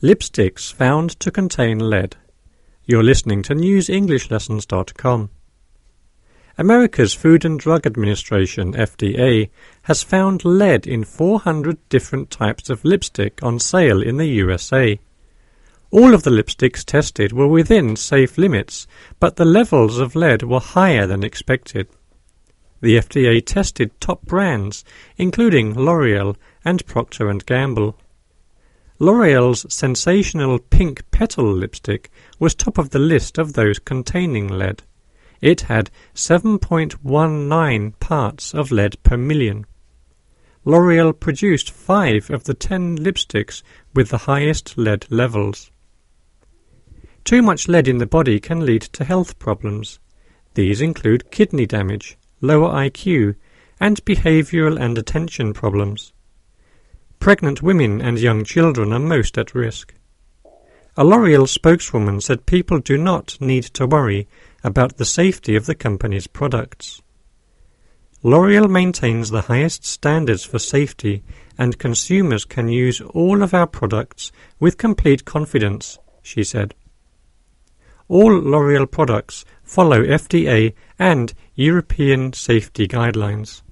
Lipsticks found to contain lead. You're listening to newsenglishLessons.com. America's Food and Drug Administration, FDA, has found lead in 400 different types of lipstick on sale in the USA. All of the lipsticks tested were within safe limits, but the levels of lead were higher than expected. The FDA tested top brands, including L'Oreal and Procter & Gamble. L'Oreal's sensational pink petal lipstick was top of the list of those containing lead. It had 7.19 parts of lead per million. L'Oreal produced 5 of the 10 lipsticks with the highest lead levels. Too much lead in the body can lead to health problems. These include kidney damage, lower IQ, and behavioral and attention problems. Pregnant women and young children are most at risk. A L'Oreal spokeswoman said people do not need to worry about the safety of the company's products. L'Oreal maintains the highest standards for safety, and consumers can use all of our products with complete confidence, she said. All L'Oreal products follow FDA and European safety guidelines.